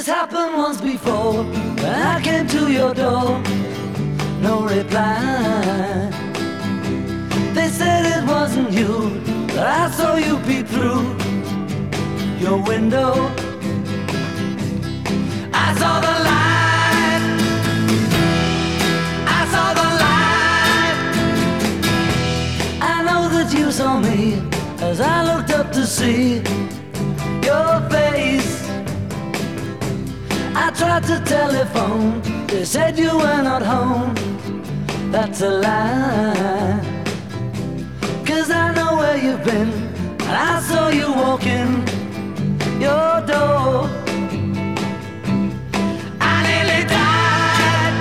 This happened once before, when I came to your door, no reply. They said it wasn't you, but I saw you peep through your window. I saw the light, I saw the light. I know that you saw me as I looked up to see your face. I tried to telephone, they said you were not home. That's a lie, 'cause I know where you've been, and I saw you walking your door. I nearly died,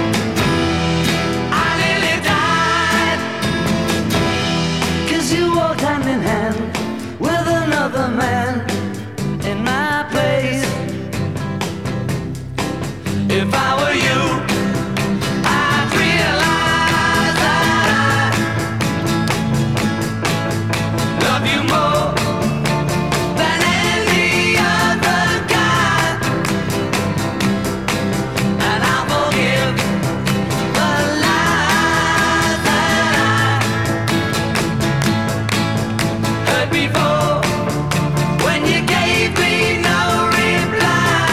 I nearly died, 'cause you walked hand in hand with another man in my place. If I were you, I'd realize that I love you more than any other guy, and I'll forgive the lies that I heard before when you gave me no reply.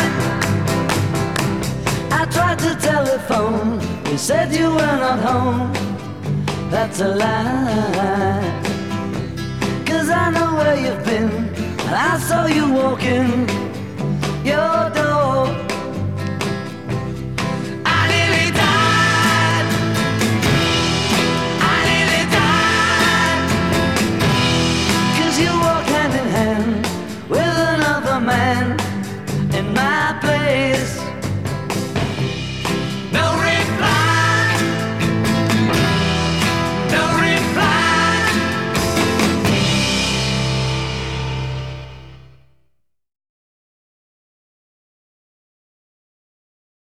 I tried to telephone, you said you were not home. That's a lie, 'cause I know where you've been, and I saw you walking your door. I nearly died, I nearly died, 'cause you walked hand in hand with another man in my place.